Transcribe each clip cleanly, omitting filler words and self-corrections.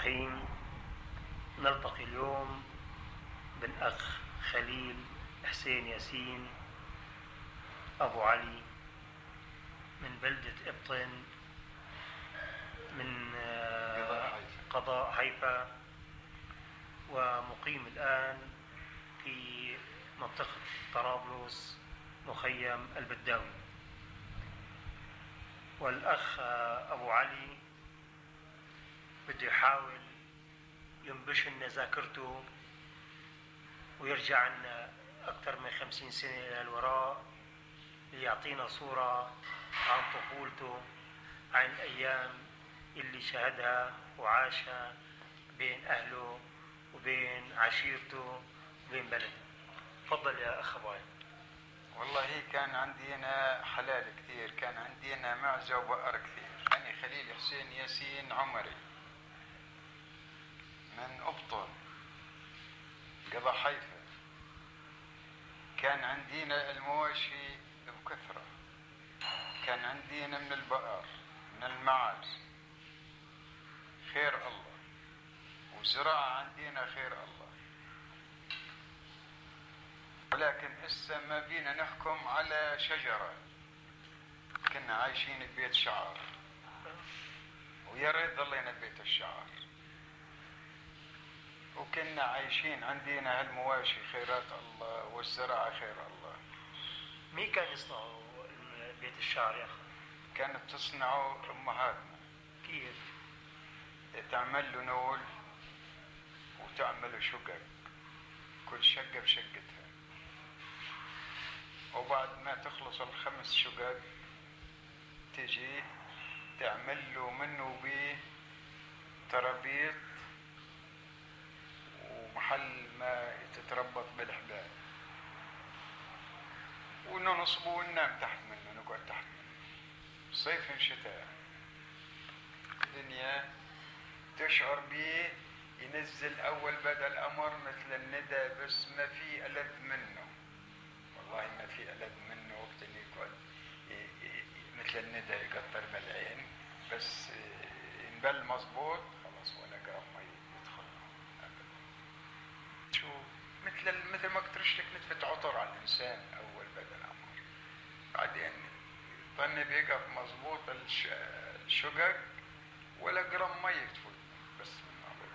الرحيم. نلتقي اليوم بالأخ خليل حسين ياسين أبو علي من بلدة إبطن من قضاء حيفا، ومقيم الآن في منطقة طرابلس مخيم البداوي. والأخ أبو علي بده يحاول ينبش لنا ذاكرته ويرجع لنا أكثر من 50 سنة إلى الوراء ليعطينا صورة عن طفولته، عن الأيام اللي شهدها وعاشها بين أهله وبين عشيرته وبين بلده. تفضل يا أخ أبو علي. والله كان عندنا حلال كثير، كان عندنا معزة وبقر كثير. أنا خليل حسين ياسين عمري من أبطن قضاء حيفا. كان عندنا المواشي بكثرة، كان عندنا من البقر من المعز خير الله، وزراعة عندنا خير الله. ولكن هسه ما بينا نحكم على شجرة. كنا عايشين ببيت شعر، ويا ريت ضلينا ببيت الشعر. وكنا عايشين عندنا هالمواشي خيرات الله والزراعة خير الله. مين كان يصنعوا بيت الشعر يا أخي؟ كانت تصنعه أمهاتنا. كيف؟ تعمل له نول وتعمل له شقق، كل شقة بشقتها، وبعد ما تخلص ال5 شقق تجي تعمل له منه بيه ترابيط ومحل ما تتربط بالحبال، وننصبه وننام تحت منه، نقعد تحت منه صيف شتاء. الدنيا تشعر بيه ينزل أول بدأ الأمر مثل الندى، بس ما في ألذ منه، والله ما في ألذ منه. وقت اللي يقعد مثل الندى يقطر بالعين، بس ينبل مظبوط خلاص ولا قرب ما يدخل. شو مثل ما ترشلك نتفة عطر على الإنسان أول بدأ الأمر، بعدين ظن بيقف مظبوط الشقق ولا قرب ما يدخل بس من أول.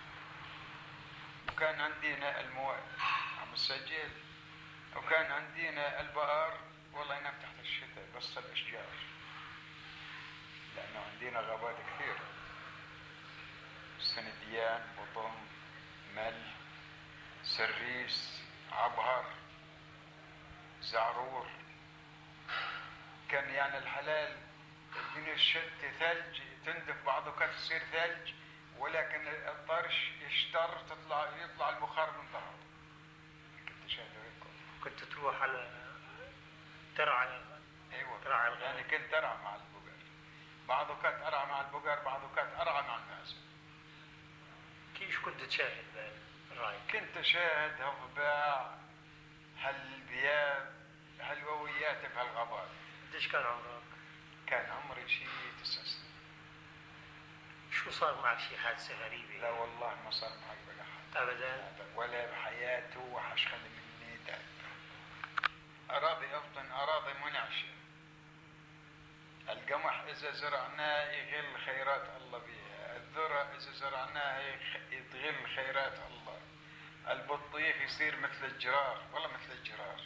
وكان عندنا المواد عم السجل، وكان عندنا البقر والله ينام تحت الشتاء بس الأشجار، لأنه عندنا غابات كثيرة، سنديان، بطم، مل، سريس، عبهر، زعرور. كان يعني الحلال الدنيا الشتي ثلج تندف بعضه كانت تصير ثلج، ولكن الطرش يشتر يطلع البخار من ظهره. كنت شاهده هيك. كنت تروح على ترعى؟ ايوه ترعى يعني كنت ارعى مع البقر، بعضه كانت ارعى مع البقر، بعضه كانت ارعى مع المعزة. كيف كنت تشاهد بالرعي؟ كنت اشاهد هالضباع هالبياب هالوويات بهالغابات. قديش كان عمرك؟ كان عمري شيء 9 سنين. شو صار معك شي حادثة غريبة؟ لا والله ما صار معي ولا حد أبدا؟ ولا بحياته وحش خلي مني تعب. أراضي أبطن أراضي منعشة، القمح إذا زرعناه يغل خيرات الله بيها، الذرة إذا زرعناه يتغل خيرات الله، البطيخ يصير مثل الجرار، والله مثل الجرار،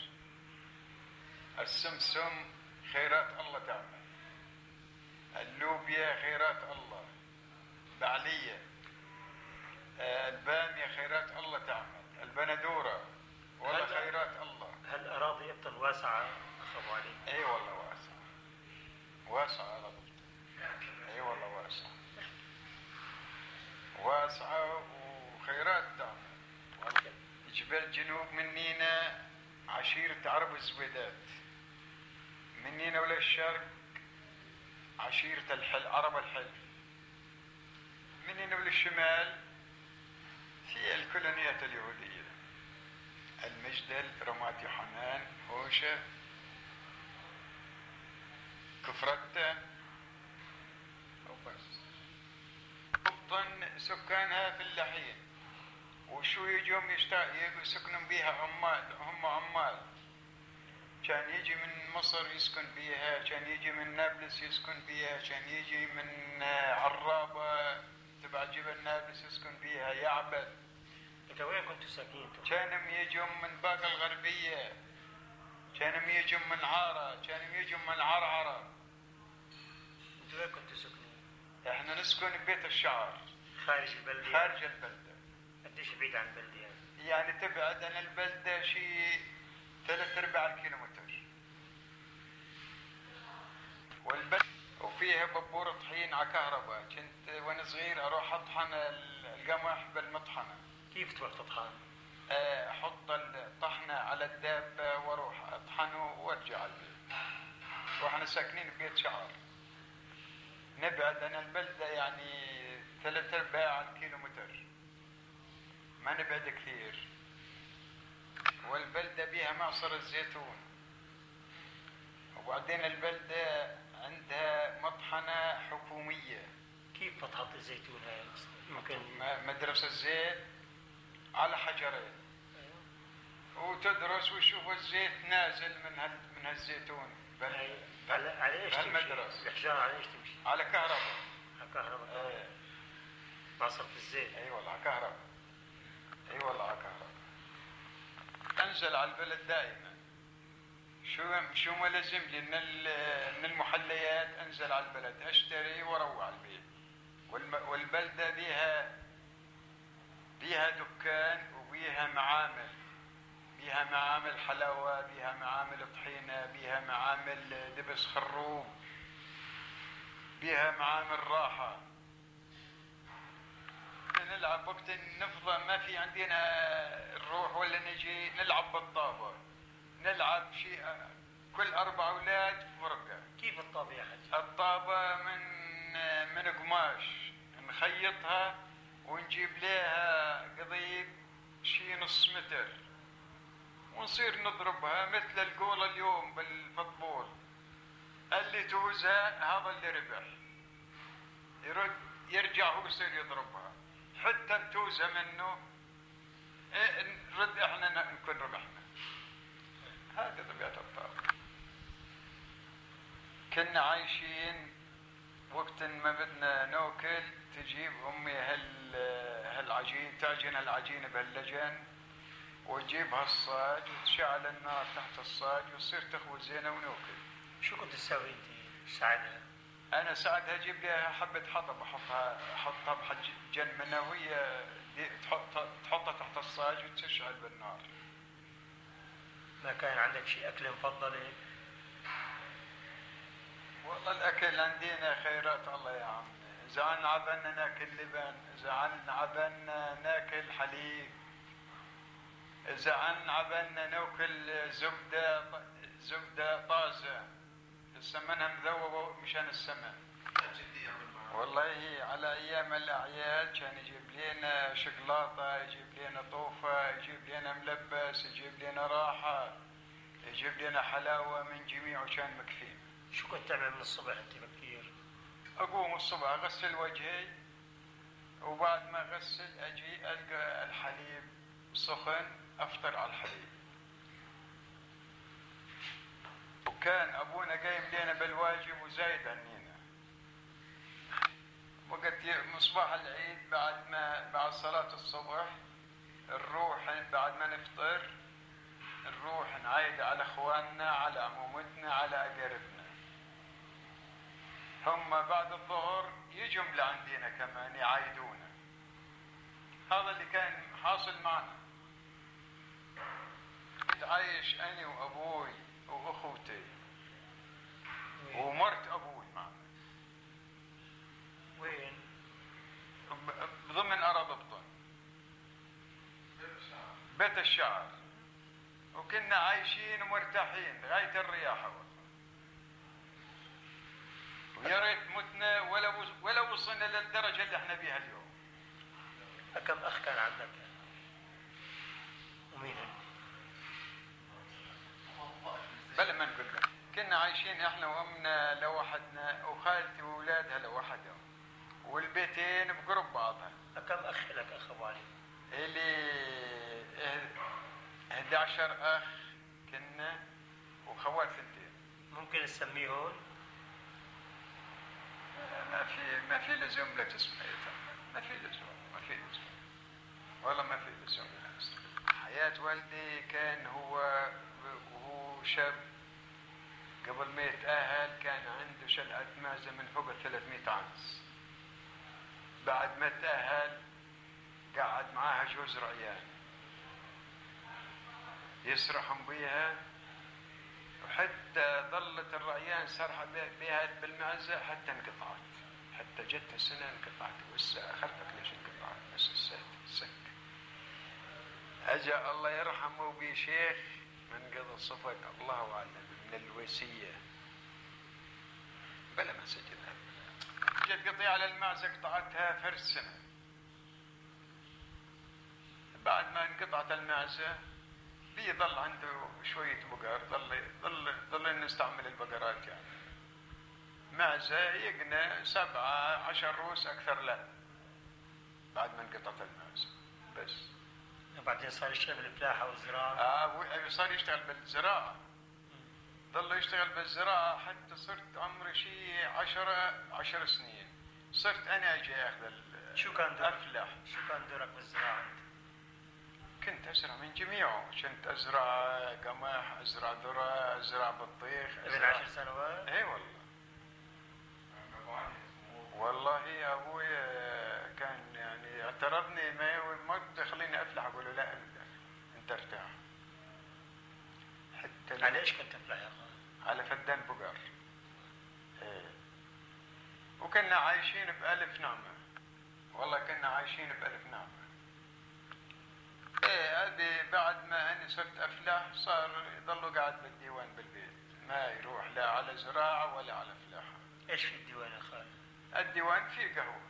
السمسم خيرات الله تعمل، اللوبيا خيرات الله، بعلية، البامية خيرات الله تعمل، البندورة والله خيرات الله. هل أراضي إبطن واسعة أخ أبو علي؟ اي والله واسعة، واسعة على ضبط. اي والله واسعة، واسعة وخيرات تعمل. جبال جنوب منينا عشيرة عرب الزبيدات، منينا ولا الشرق عشيرة عرب الحلف، منينا ولا الشمال في الكولونيات اليهودية، المجدل، رمات يوحنان، هوشة، كفرتة، وبس. بطن سكانها فلاحين، وشو يجوا يسكنون بيها عمال، هم عمال. كان يجي من مصر يسكن بيها، كان يجي من نابلس يسكن بيها، كان يجي من عرابة تبع جبل نابلس يسكن بيها، يعبد. انت وين كنتوا ساكنين؟ كانوا يجوا من باقة الغربية، كانوا يجوا من عارة، كانوا يجوا من عرعرة. انتوا وين كنتوا ساكنين؟ احنا نسكن ببيت الشعر خارج البلدة؟ خارج البلدة. قديش بعيد عن البلدة يعني تبعد عن البلدة شي 3/4 الكيلومتر. والبلد وفيها بابور طحين على كهرباء. كنت وانا صغير اروح اطحن القمح بالمطحنة. كيف تروح تطحن؟ احط الطحنة على الدابة واروح اطحنه وارجع البيت. واحنا ساكنين ببيت شعر، نبعد عن البلدة يعني 3/4 الكيلومتر، ما نبعد كثير. والبلدة بيها معصر الزيتون، وبعدين البلدة عندها مطحنة حكومية. كيف مطحنة الزيتون هاي؟ ممكن مدرسة زيت على حجرين، وتدرس ويشوفوا الزيت نازل من هالزيتون. على ايش تمشي؟ الحجارة على ايش تمشي؟ على كهرباء. على كهرباء. معصرة الزيت. اي والله على كهرباء. اي والله على كهرباء. انزل على البلد دائما. شو ما لازم لي من المحليات، انزل على البلد اشتري واروح على البيت. والبلدة بيها دكان وبيها معامل، بيها معامل حلاوة، بيها معامل طحينة، بيها معامل دبس خروب، بيها معامل راحة. نلعب وقت النفضة ما في عندنا نروح ولا نجي نلعب بالطابة. نلعب شيء كل 4 أولاد فرقة. كيف الطابة يا حج؟ الطابة من قماش نخيطها ونجيب لها قضيب شي 1/2 متر، ونصير نضربها مثل الجول اليوم بالفوتبول. اللي توزها هذا اللي ربح، يرجع هو يصير يضربها حتى توزها منه، نرد احنا نكون ربحنا. هذه طبيعة الطابة. كنا عايشين وقت ما بدنا ناكل تجيب امي هالعجين، تعجن العجين بهاللجن وتجيب هالصاج وتشعل النار تحت الصاج وتصير تخبز زينه وناكل. شو كنت تسوي انت ساعتها؟ انا ساعتها اجيب لها حبه حطب احطها بحجن منها، وهي تحطها تحت الصاج وتشعل بالنار. ما كان عندك شيء اكل مفضل؟ والله الاكل عندنا خيرات الله يا عم. اذا عنا عبنا ناكل لبن، اذا عنا عبنا ناكل حليب، اذا عنا عبنا ناكل زبده طازه السمنها مذوبه مشان السمن. والله على ايام الاعياد كان يجيب لنا شوكولاته، يجيب لنا طوفه، يجيب لنا ملبس، يجيب لنا راحه، يجيب لنا حلاوه من جميع وكان مكفين. شو كنت تعمل من الصبح انت بكير؟ اقوم الصبح اغسل وجهي، وبعد ما اغسل اجي القى الحليب سخن افطر على الحليب. وكان ابونا قايم لنا بالواجب وزايد عنينا. وقت مصباح العيد بعد صلاة الصبح نروح بعد ما نفطر نروح نعايد على اخواننا، على عمومتنا، على اقاربنا. هم بعد الظهر يجوا لعندنا كمان يعايدونا. هذا اللي كان حاصل معنا. كنت عايش انا وابوي واخوتي ومرت ابوي معنا. وين؟ ضمن أراضي بطن بيت الشعر. وكنا عايشين ومرتاحين غاية الرياحة. ويا ريت متنا ولا وصلنا للدرجة اللي احنا بيها اليوم. كم أخ كان عندك؟ ومين هن؟ بلا ما نقول لك. كنا عايشين احنا وامنا لوحدنا، وخالتي واولادها لوحدهم. والبيتين بقرب بعضها. كم أخ لك أخ أبو علي؟ إلي 11 أخ كنا وخوات ثنتين. ممكن تسميهم؟ ما في لزوم لا تسمى، ما في لزوم والله ما في لزوم. حياة والدي كان وهو شاب قبل ما يتأهل كان عنده شلعة معزة من فوق 300 عنز. بعد ما تأهل قعد معاها جوز رعيان يسرحهم بيها، وحتى ظلت الرعيان سرحة بها بالمعزة حتى انقطعت، حتى جت السنة انقطعت. خلفك ليش انقطعت؟ بس السك أجا الله يرحمه بشيخ من قضى صفق الله أعلم من الويسية بلا ما سجلها، جت قضية على المعزة قطعتها فرد سنة. بعد ما انقطعت المعزة بيظل عنده شوية بقر، ظل نستعمل البقرات يعني. معزة يقنى 7-10 روس أكثر لا بعد ما انقطعت المعزة بس. وبعدين صار يشتغل بالفلاحة والزراعة. صار يشتغل بالزراعة، ظل يشتغل بالزراعة حتى صرت عمري شيء 10 سنين. صرت أنا أجي أخذ شو كان دورك؟ أفلح. شو كان دورك بالزراعة؟ كنت أزرع من جميعه، كنت أزرع قمح، أزرع ذرة، أزرع بطيخ. ابن 10 سنوات؟ إيه والله. والله يا أبوي كان يعني اعترضني ما تخليني أفلح، أقول له لا أنت ارتاح. حتى على إيش كنت تفلح يا أخوان؟ على فدان بقر. إيه. وكنا عايشين بألف نعمة، والله كنا عايشين بألف نعمة. ايه أبي بعد ما أني صرت أفلاح صار يضلوا قاعد بالديوان بالبيت، ما يروح لا على زراعة ولا على فلاحة. إيش في الديوان يا خالد؟ الديوان فيه قهوة،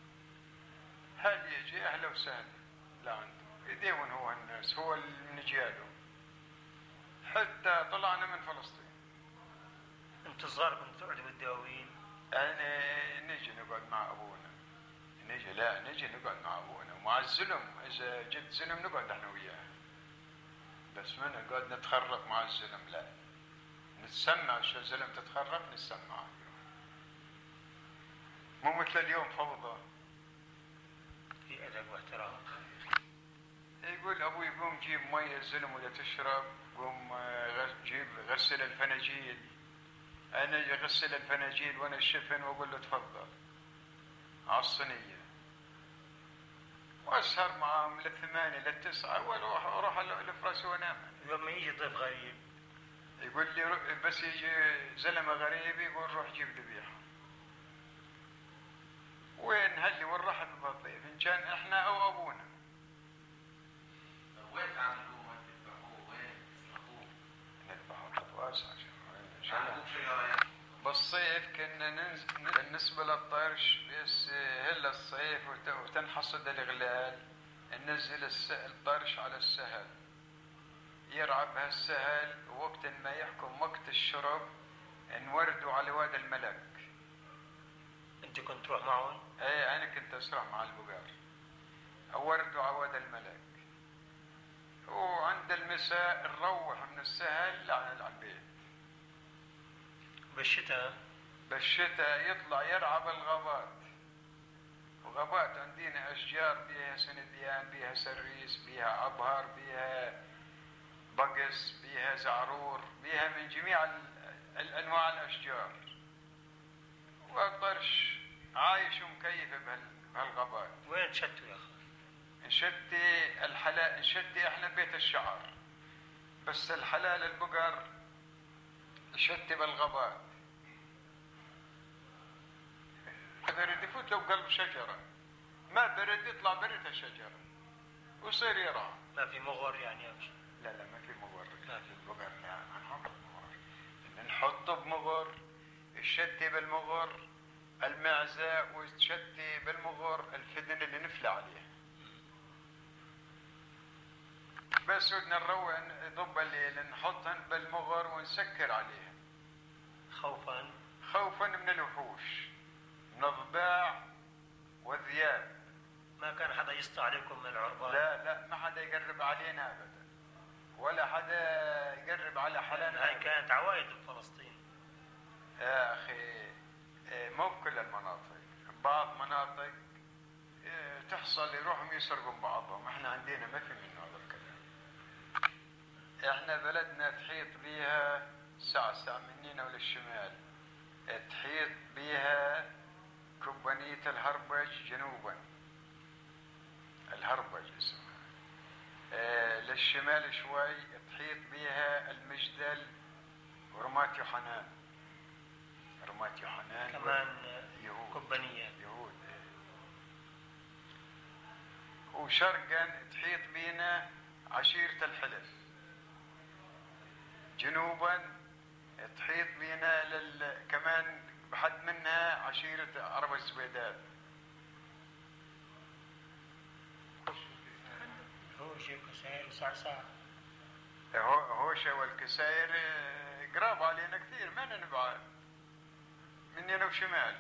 هل يجي أهلا وسهلا لا عنده يديون هو الناس، هو اللي نجياله. حتى طلعنا من فلسطين. أنتوا صغار كنتوا تقعدوا بالدواوين؟ يعني نجي نقعد مع أبونا، نجي نقعد مع أبونا ومع الزلم، إذا جبت زلم نقعد احنا وياه، بس ما نقعد نتخرق مع الزلم، لا نتسمع. شو الزلم تتخرق نتسمع، مو مثل اليوم فوضى. في أدب واحترام. يقول أبوي قوم جيب مية الزلم ولا تشرب، قوم جيب غسل الفناجيل. أنا أغسل الفناجيل وأنا الشفن وأقول له تفضل على الصينية، وأسهر معهم ل8 ل9 وأروح الفراش وأنام. لما يجي ضيف غريب يقول لي بس يجي زلمة غريب يقول روح جيب ذبيحة. وين هاللي والرحب بالضيف إن كان إحنا أو أبونا. وين تعملوه؟ وين تذبحوه؟ وين تسلخوه؟ نذبحه خط واسع إن شاء الله. عندكم شجرة؟ بالصيف كنا بالنسبة للطرش بس هلا الصيف وتنحصد الغلال، ننزل الطرش على السهل يرعى بها السهل، ووقت ما يحكم وقت الشرب نوردوا على واد الملك. أنت كنت تروح معهم؟ ايه انا كنت اسرع مع البقار، اوردوا على واد الملك، وعند المساء نروح من السهل على البيت. بالشتاء يطلع يرعى بالغابات، وغابات عندنا أشجار بيها سنديان، بيها سريس، بيها عبهر، بيها بقس، بيها زعرور، بيها من جميع الأنواع الأشجار، والطرش عايش ومكيف بهالغابات. وين نشتوا يا أخي؟ نشتي احنا بيت الشعر، بس الحلال البقر نشتي بالغابات. برد يفوت لو قلب شجرة، ما برد يطلع برد الشجرة ويصير يرعى. ما في مغر يعني أمشي؟ لا ما في مغر. لا في البقر لا نحط بمغر، نحطه بمغر، الشتي بالمغر، المعزة والشتي بالمغر، الفدن اللي نفلى عليه. بس ودنا نروح ضب الليل نحطهن بالمغر ونسكر عليهن خوفا من الوحوش، من الضباع يسطى عليكم من العربان. لا ما حدا يقرب علينا ابدا، ولا حدا يقرب على حالنا. هاي كانت عوائد بفلسطين يا اخي مو بكل المناطق، بعض مناطق تحصل يروحوا يسرقوا بعضهم. احنا عندنا ما في منه هذا الكلام. احنا بلدنا تحيط بيها سعسع منينا وللشمال، تحيط بيها كوبانية الهربج جنوبا، الهربج اسمها. للشمال شوي تحيط بيها المجدل ورمات يوحنان. رمات يوحنان كمان يهود. كوبانية يهود. وشرقا تحيط بينا عشيرة الحلف. جنوبا تحيط بينا كمان بحد منها عشيرة عرب السويداد. هوشة وكسائر وصعصع. هوشة والكسائر قراب علينا كثير، ما نبعد مننا وشمال.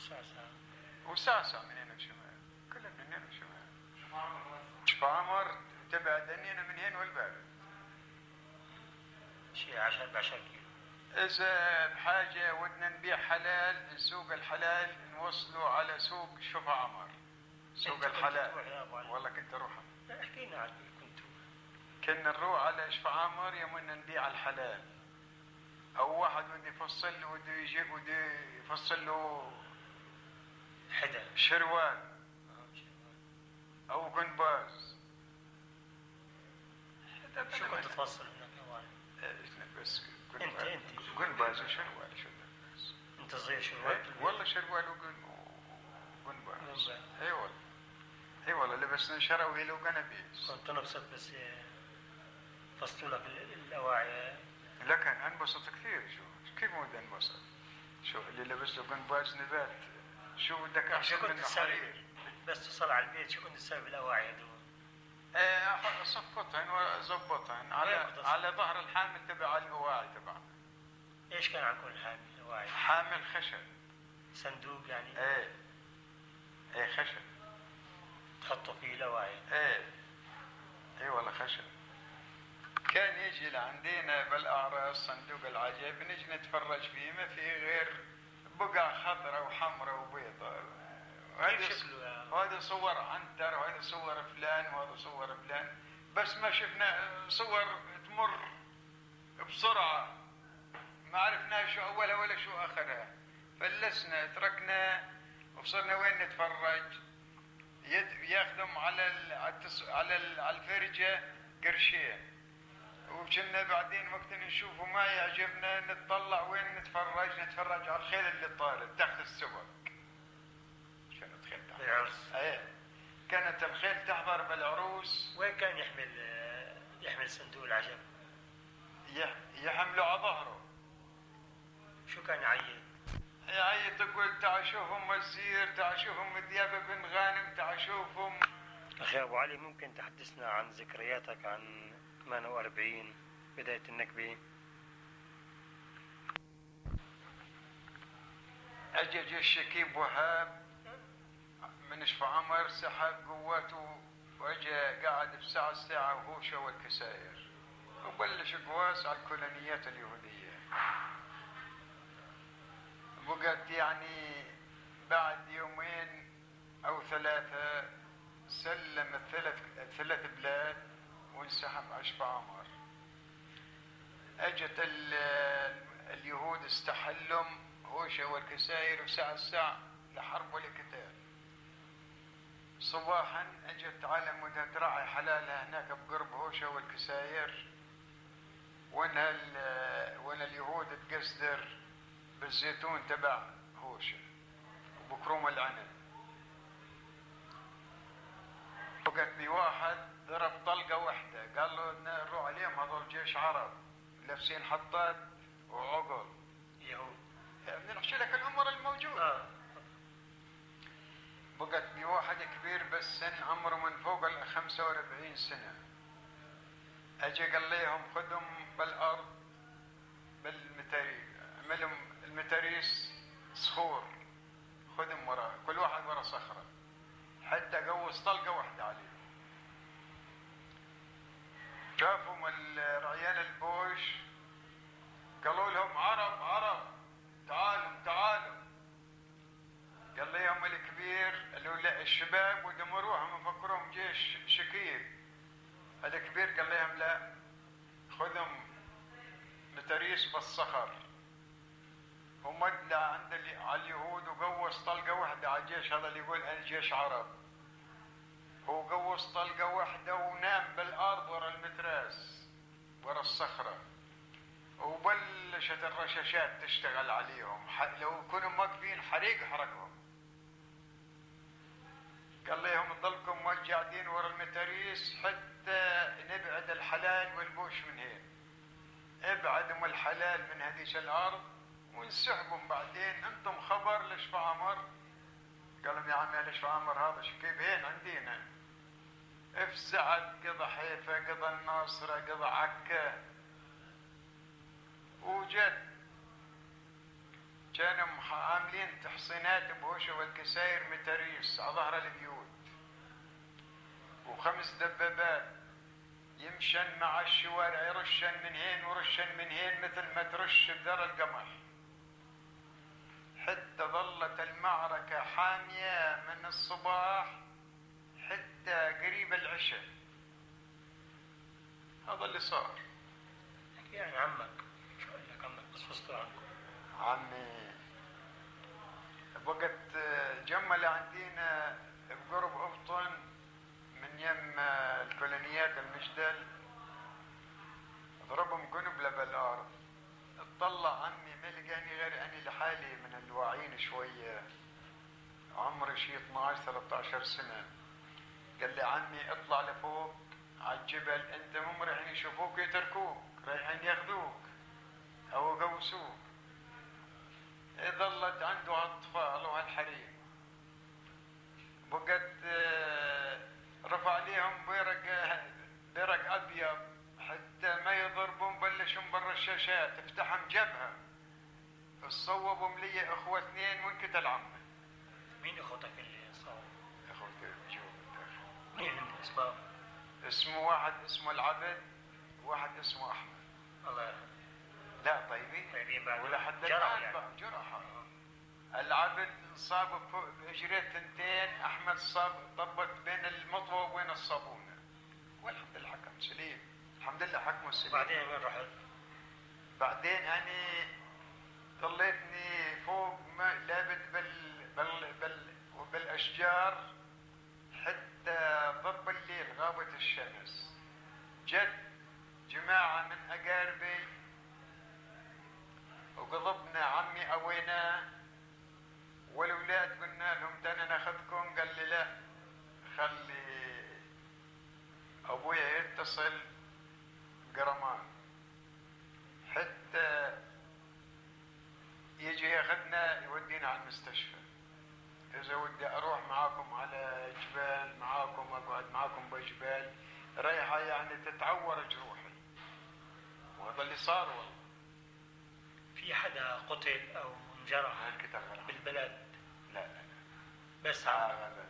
وسعسع مننا وشمال، كلها مننا وشمال. شفامر تبعد عنينا من هين والباب شيء 10 كيلو. إذا بحاجة ودنا نبيع حلال، سوق الحلال نوصله على سوق شفامر، سوق الحلال. والله كنت أروح. احكي لنا عن كنتوا. كنا نروح على شفامر يومنا نبيع الحلال، أو واحد بده يفصل له، بده يفصل له حدا شروال أو قنباز. شو كنت تفصل هناك أول؟ بس انت قنباز وشروال. شو بس انت صغير شروال؟ والله شروال وقنباز. اي والله لبسنا شراويل وقنابيس. كنت نبسط بس فصلوا لك الأواعي. لكن انبسط كثير. شو كيف مو انبسط؟ شو اللي لبس له قنباز نبات، شو بدك احسن منه حرير؟ بس تصل على البيت شو كنت تسوي بالأواعي هذول؟ صفطهن وظبطهن على ظهر الحامل تبع الأواعي تبعنا. ايش كان عندكم الحامل الأواعي؟ حامل خشب. صندوق يعني؟ ايه خشب تحطوا فيه الأواعي. ايه والله خشب. كان يجي لعندنا بالاعراس صندوق العجب، نجي نتفرج فيه، ما في غير بقع خضراء وحمراء وبيضاء. وهذا صور عنتر، وهذا صور فلان، وهذا صور فلان، بس ما شفنا صور تمر بسرعة، ما عرفنا شو أولها ولا شو آخرها، فلسنا تركنا وصرنا وين نتفرج. ياخذهم على الفرجة قرشين، وكنا بعدين وقت نشوفه ما يعجبنا نتطلع وين نتفرج على الخيل اللي طارت تحت السبق. كانت خيل تحضر بالعرس. كانت الخيل تحضر بالعروس. وين كان يحمل صندوق العجب؟ يحمله على ظهره. شو كان يعيط؟ يعيط يقول تعال شوفهم وزير، تعال شوفهم ديابة بن غانم، تعال شوفهم. أخي أبو علي، ممكن تحدثنا عن ذكرياتك عن 48 بداية النكبة؟ أجى جيش شكيب وهاب من شفعمر، سحب قواته وأجى قاعد بساعة وهوشة والكسائر، وبلش قواس على الكولونيات اليهودية. بقت يعني بعد يومين أو 3 سلم الثلاث بلاد وانسحب على شفعمر. اجت اليهود استحلهم هوشة والكسائر وساعة لحرب ولقتال. صباحا اجت على مدة راعي حلالها هناك بقرب هوشة والكسائر، وين اليهود تقصدر بالزيتون تبع هوشة وبكروم العنب. بقت بواحد ضرب طلقة واحدة، قال له نروح عليهم هذول جيش عرب لابسين حطات وعقل يهود. بدي نحكي لك الأمر الموجود. بقت بواحد كبير بالسن عمره من فوق 45 سنة، اجى قال لهم خذهم بالأرض بالمتاريس، عملهم المتاريس صخور، خذهم ورا كل واحد ورا صخرة، حتى قوص طلقة واحدة عليهم. شافهم رعيان البوش قالوا لهم عرب عرب تعالوا تعالوا. قال لهم الكبير قالوا لا الشباب ودمروهم مفكرهم جيش شكيل. الكبير قال لهم لا خذهم متريس بالصخر ومد عند على اليهود وقوص طلقة واحدة على الجيش هذا اللي يقول أنا جيش عرب. هو قوص طلقة واحدة ونام بالأرض ورا المتراس ورا الصخرة وبلشت الرشاشات تشتغل عليهم. لو كانوا واقفين حريق حرقهم. قال لهم ضلكم قاعدين ورا المتاريس حتى نبعد الحلال والبوش من هين. ابعدوا الحلال من هذيك الارض ونسحبهم بعدين. انتم خبر لشفع عمر؟ قال لهم يا عمي لشفع عمر هذا شكيب هين عندنا في سعد قضى حيفا قضى الناصرة قضى عكا. وجد كانوا عاملين تحصينات بهوشة والكساير متاريس على ظهر البيوت و5 دبابات يمشن مع الشوارع يرشن من هين ورشن من هين مثل ما ترش بذر القمح حتى ظلت المعركة حامية من الصباح حتى قريب العشاء. هذا اللي صار. يعني عمك شو قال لك عمك قصصته عنكم؟ عمي وقت جمل عندنا بقرب أبطن من يم الكولونيات المجدل ضربهم قنبلة بالأرض. اطلع عمي ما لقاني غير أني لحالي من الواعين شوية عمري شي 12-13 سنة. قال لي عمي اطلع لفوق على الجبل انت هم رايحين يشوفوك يتركوك رايحين ياخذوك او يقوسوك. ظلت عنده هالأطفال وهالحريم وقد رفع عليهم برق ابيض حتى ما يضربون بلشوا برا الشاشات افتحهم جبهه صوبوا لي اخوه 2 وانقتل عمه. مين اخوتك اللي صاروا؟ اخوتي بجوب مين الاسباب؟ اسمه واحد اسمه العبد وواحد اسمه احمد. الله يرحمه. لا طيبين بعد ولا حد جرح الآن يعني. جرح. العبد صاب بإجريه 2 احمد صاب ضبط بين المطوه وبين الصابونه والحمد لله حكم سليم. الحمد لله حكمه سليم. بعدين وين رحت؟ بعدين أنا ضليتني فوق لابد بالأشجار حتى ضب الليل غابت الشمس. جد جماعة من أقاربي وقضبنا عمي أويناه والأولاد قلنا لهم دانا ناخذكم. قال لي لا خلي أبويا يتصل بقرمان حتى يجي ياخذنا يودينا على المستشفى. إذا ودي أروح معاكم على جبال معاكم أقعد معاكم بجبال رايحة يعني تتعور جروحي. وهذا اللي صار والله. في حدا قتل او انجرح بالبلد؟ لا لا بس هذا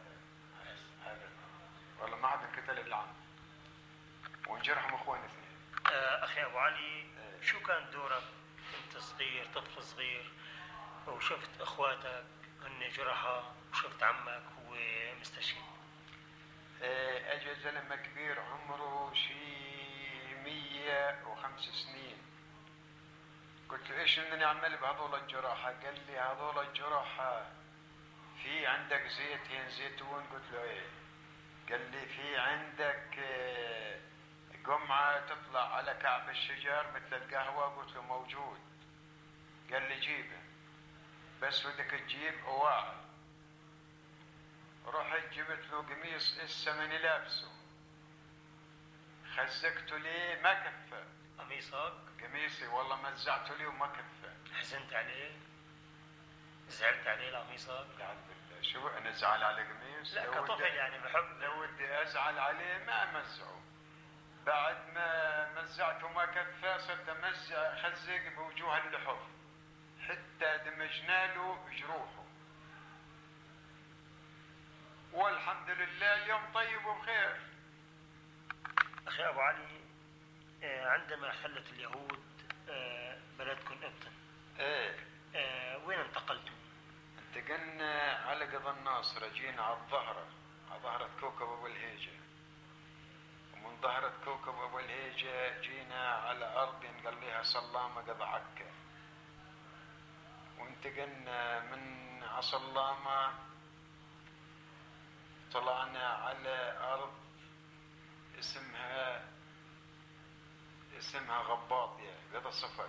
والله ما عاد انقتل الا عم وانجرحوا اخواني 2. اخي ابو علي شو كان دورك انت صغير طفل صغير وشفت اخواتك هن جرحى وشفت عمك هو مستشهد؟ اجى زلمه كبير عمره شي 105 سنين. قلت له ايش بدنا نعمل بهذول الجراحة؟ قال لي هذول الجراحة في عندك زيت هين زيتون؟ قلت له ايه. قال لي في عندك قمعة تطلع على كعب الشجر مثل القهوة؟ قلت له موجود. قال لي جيبه بس بدك تجيب أواعي. رحت جبت له قميص لسه ماني لابسه خزقته ليه ما كفى. قميصك؟ قميصي والله مزعته لي وما كفى. حزنت عليه؟ زعلت عليه لقميصك؟ نعم بالله شو انا زعل على قميص؟ لا كطفل يعني بحب. لو ودي ازعل عليه ما امزعه. بعد ما مزعته ما كفى صرت امزع خزق بوجوه اللحف حتى دمجنا له جروحه. والحمد لله اليوم طيب وبخير. أخي أبو علي، عندما احتلت اليهود بلدكم ابطن، ايه وين انتقلتوا؟ انتقلنا على قضى الناصرة، جينا على الظهرة، على ظهرة كوكب أبو الهيجة، ومن ظهرة كوكب أبو الهيجة جينا على أرض ينقال لها صلامة قضى عكا، وانتقلنا من عصلامة طلعنا على أرض اسمها غباطية قضى صفد.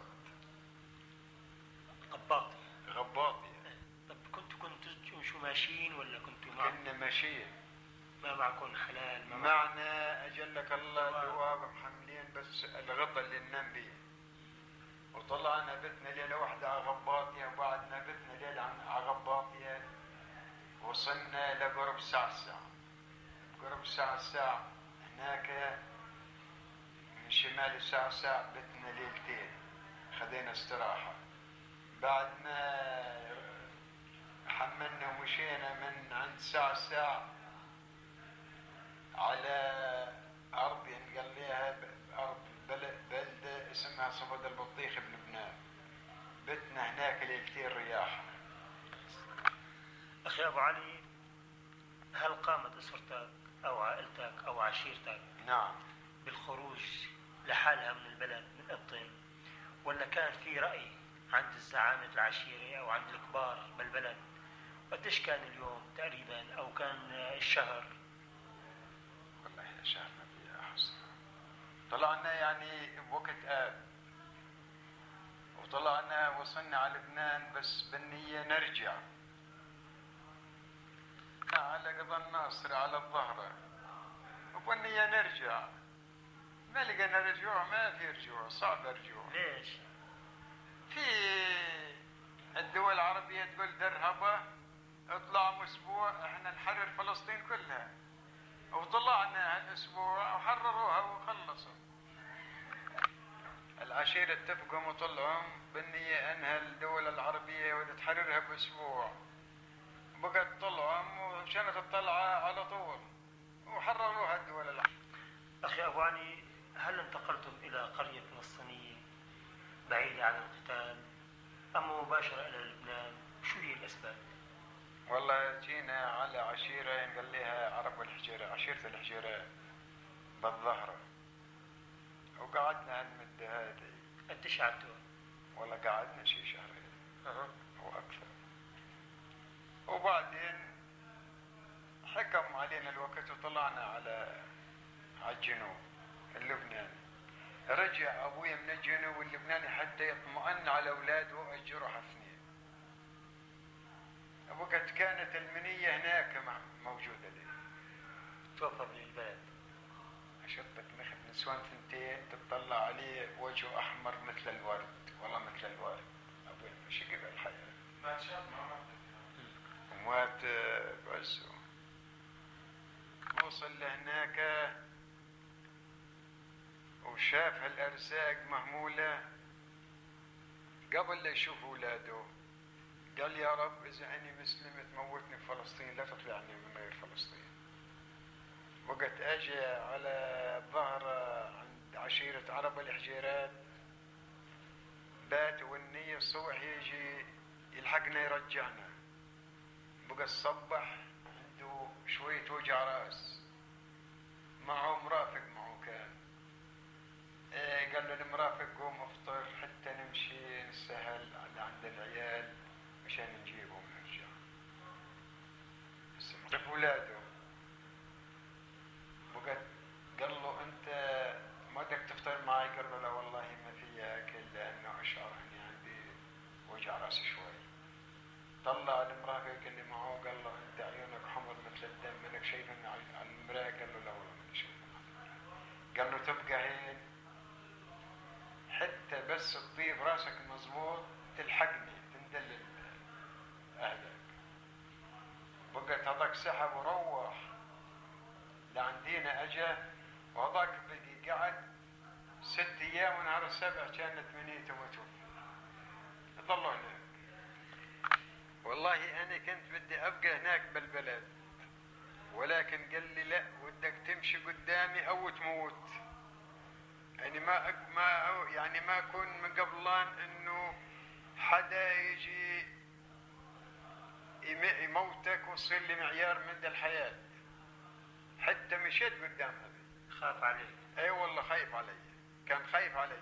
قباطي. غباطية. طب كنتوا شو ماشيين ولا كنتوا كنا ماشيين؟ ما معكم حلال؟ ما معنا أجلك الله دواب محملين بس الغطا اللي ننام بيه. وطلعنا بتنا ليلة واحدة على غباطية، وبعدنا بتنا ليلة على غباطية، وصلنا لقرب ساعة. قرب ساعة هناك من شمال ساعة بتنا ليلتين، خذينا استراحة. بعد ما حملنا ومشينا من عند ساعة على أرض ينقال لها أرض بلدة اسمها صفد البطيخ بلبنان، بتنا هناك ليلتين رياح. أخي أبو علي، هل قامت أسرتك أو عائلتك أو عشيرتك نعم بالخروج لحالها من البلد من ابطن، ولا كان في رأي عند الزعامة العشيرة أو عند الكبار بالبلد؟ قديش كان اليوم تقريبا أو كان الشهر؟ والله يا شهر ما فيها أحسن. طلعنا يعني بوقت آب، وطلعنا وصلنا على لبنان بس بالنية نرجع على قضى الناصر على الظهرة، وبالنية نرجع. ما لقينا رجوع، ما في رجوع، صعب رجوع. ليش؟ في الدول العربية تقول درهبة اطلعوا اسبوع احنا نحرر فلسطين كلها، وطلعنا هالاسبوع وحرروها وخلصوا. العشيرة اتفقوا وطلعوا بالنية انها الدول العربية وتحررها باسبوع، بقت طلعوا وشنت الطلعة على طول وحرروها الدول العربية. أخي أبو علي، هل انتقلتم إلى قرية فلسطينية بعيدة عن القتال أم مباشرة إلى لبنان؟ شو هي الأسباب؟ والله جينا على عشيرة ينقال لها عرب الحجيرة، عشيرة الحجيرة بالظهرة، وقعدنا هالمدة هذه. قديش قعدتوا؟ والله قعدنا شي شهرين أو أكثر، وبعدين حكم علينا الوقت وطلعنا على الجنوب اللبناني. رجع أبويا من الجنوب اللبناني حتى يطمئن على أولاده وأجروا حفنين. وقت كانت المنية هناك موجودة لي. توفى من البلد. شطة مخت نسوان ثنتين تطلع عليه وجهه أحمر مثل الورد، والله مثل الورد. أبويا مش قبل الحياة. ما شاف ما ومات بعزه. وصل لهناك وشاف هالأرزاق مهمولة قبل لا يشوف أولاده. قال يا رب إذا أني مسلم تموتني في فلسطين، لا تطلعني من غير فلسطين. وقت أجي على ظهر عند عشيرة عرب الحجيرات، بات والنية الصبح يجي يلحقنا يرجعنا. بقى الصبح عنده شوية وجع رأس، معه مرافق معه كان. قال له المرافق قوم افطر حتى نمشي نسهل عند العيال مشان نجيبه ونرجع. شوف اولاده. وقد قال له انت ما بدك تفطر معي؟ قال له لا والله ما في اكل لانه اشعر اني عندي وجع راس شوي. طلع المرافق اللي معه قال له انت عيونك حمر مثل الدم، منك شايفني على المرايه؟ قال له لا والله ماني شايفني على المرايه. قال له تبقى هين حتى بس تطيب راسك مظبوط تلحقني تندلل اهلك. بقت هذاك سحب وروح لعندينا اجى، وهذاك بقي قعد 6 ايام ونهار السبع كانت منيته وتوفي. ضلوا هناك. والله انا كنت بدي ابقى هناك بالبلد ولكن قال لي لا، ودك تمشي قدامي او تموت. يعني ما اكون من قبلان انه حدا يجي يموتك ويصير لي معيار من ذا الحياة. حتى مشيت قدام أبي. خاف عليك. اي والله خايف علي، كان خايف علي.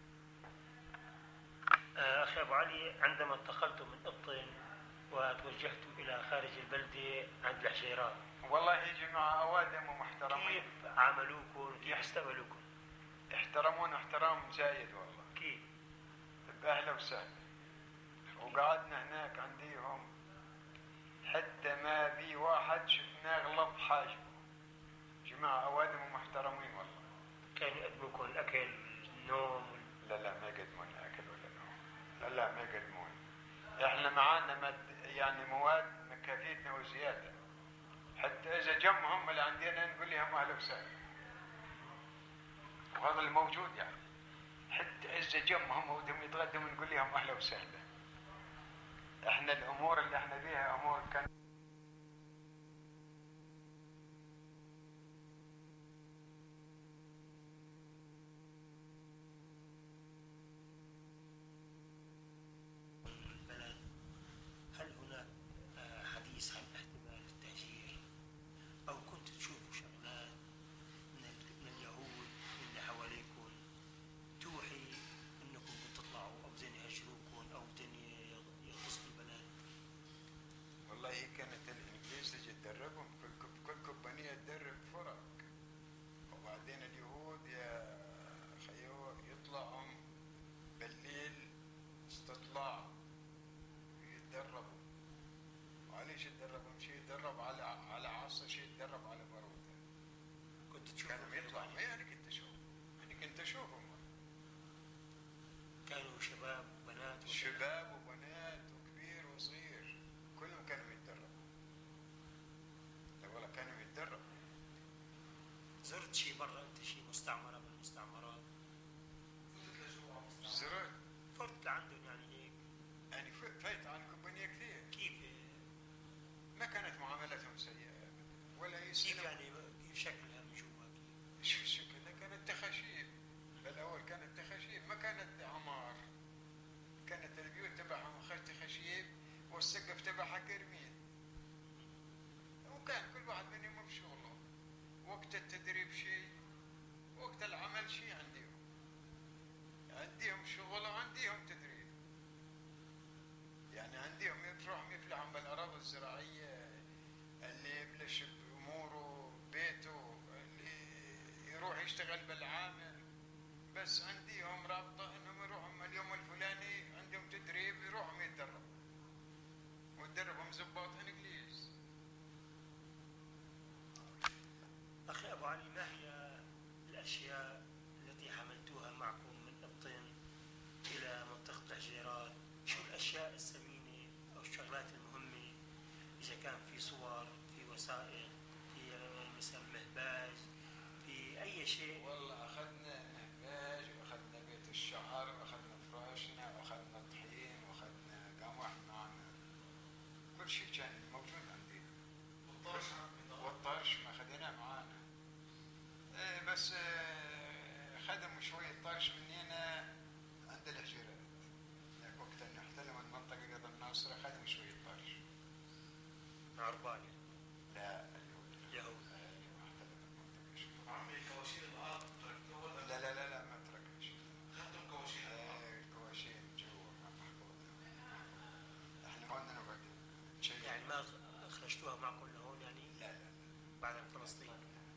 أخي أبو علي، عندما انتقلتم من إبطن وتوجهتم إلى خارج البلدة عند الحجيرات، والله يجي مع أوادم ومحترمين. كيف عاملوكم وكيف استقبلوكم؟ احترمونا احترام زايد والله. كيف؟ بأهلا وسهلا. وقعدنا هناك عنديهم حتى ما بي واحد شفناه غلط حاجبه. جماعة أوادم ومحترمين والله. كانوا يقدموكم الأكل، النوم؟ لا ما يقدمون أكل ولا نوم. لا ما يقدمون. احنا معانا يعني مواد مكافيتنا وزيادة. حتى إذا جمهم اللي عندنا نقول لهم أهلا وسهلا. وهذا الموجود يعني. حتى إذا جمهم ودهم يتقدموا نقول لهم أهلا وسهلا. احنا الأمور اللي احنا بيها أمور كان هل هناك حديث عن احتمال التهجير، أو كنت تشوفوا شغلات من اليهود اللي حواليكم توحي أنكم بتطلعوا أو بدهم يهجروكم أو بدهم يغتصبوا البلد؟ والله كانت الإنجليز تجي تدربهم، كل كومبانية تدرب فرق. وبعدين اليهود يا خيو يطلعوا بالليل استطلاع يتدربوا. وعليش يتدربوا؟ شيء يتدرب على عصا، شيء يتدرب على بارودة. كنت تشوف كانوا يطلعوا. ما يعني كنت أشوفهم. كانوا شباب وبنات شباب وبنات وكبير وصغير كلهم كانوا يتدربوا. لا والله كانوا يتدربوا. زرت شيء برا أنت، شيء مستعمرة من المستعمرات؟ زرت فرت لعندهم يعني هيك؟ يعني فايت عن كومبانيا كثير. كيف ما كانت معاملتهم سيئة ولا كيف يسألوا. يعني كيف شكلها من جوا؟ شو شكلها؟ كانت تخاشيب. بالأول كانت تخاشيب، ما كانت عمار. كانت البيوت تبعهم تخاشيب والسقف تبعها كرمين. وكان كل واحد منهم بشغله. وقت التدريب شيء، وقت العمل شيء. عندهم شغل وعندهم تدريب. يعني عندهم يروحوا يفلحوا بالأراضي الزراعية، اللي يبلش بأموره بيته، اللي يروح يشتغل بالعامل. بس عندهم رابطة انهم يروحوا اليوم الفلاني عندهم تدريب يروحوا يتدربوا. وتدربهم ضباط انجليز. أخي أبو علي، ما هي الأشياء التي حملتوها معكم من إبطن إلى منطقة الحجيرات؟ شو الأشياء الثمينة أو الشغلات المهمة؟ إذا كان في صور، في وثائق، في مثلا مهباج، في أي شيء؟ والله أخذنا مهباج وأخذنا بيت الشعر وأخذنا فراشنا وأخذنا طحين وأخذنا قمح معنا. كل شيء كان موجود عندي. والطرش ما خدناه معانا. بس خدموا شوية طرش مننا عند الحجيرات. وقت أن احتلوا المنطقة قضى الناصرة خدموا شوية طرش. مع رباني؟ لا يهود. عمي كواشين الارض تركتوها؟ لا ما تركناش. خدتم كواشين الارض؟ الكواشين جوا محفوظة. احنا ما عندنا نقعد شيء. يعني ما أخرجتوها معكم لهون يعني؟ لا بعد فلسطين؟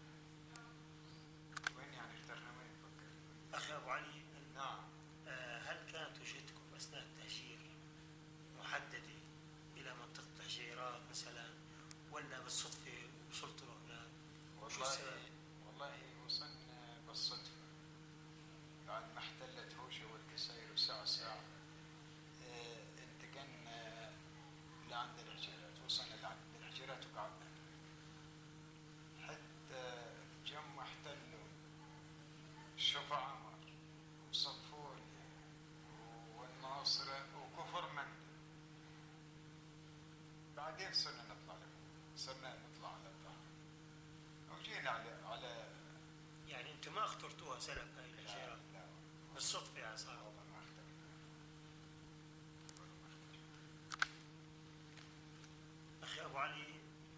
وين يعني اخترنا وين نفكر؟ أخي أبو علي، نعم. هل كانت وجهتكم أثناء التهجير محددة إلى منطقة الحجيرات مثلا، ولا بالصدفة وصلتوا هناك؟ والله وصلنا بالصدفة بعد ما احتلت هوشة والكسائر وسعسع. انتقلنا لعند الحجيرات. وصلنا لعند الحجيرات وقعدنا حتى جم احتلوا شفع عمر وصفول والناصرة وكفر مندل. بعدين صرنا نطلع على البحر. وجينا على يعني انتم ما اخترتوها سلف هاي الحجيرات؟ لا بالصدفة يعني صار. والله ما اخترنا. أخي أبو علي،